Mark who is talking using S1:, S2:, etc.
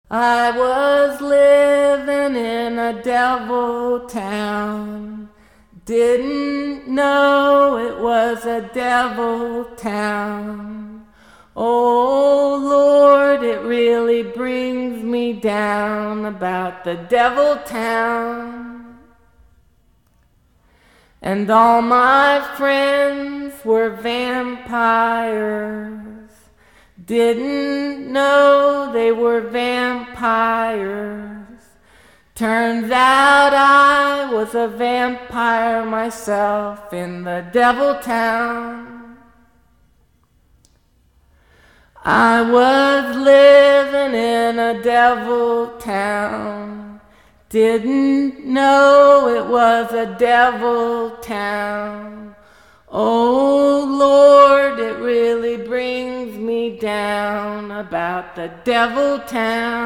S1: I was living in a devil town. Didn't know it was a devil town. Oh Lord, it really brings me down about the devil town. And all my friends were vampires. Didn't know they were vampires. Turns out I was a vampire myself in the devil town. I was living in a devil town. Didn't know it was a devil town. Oh Lord, it really brings me down about the devil town.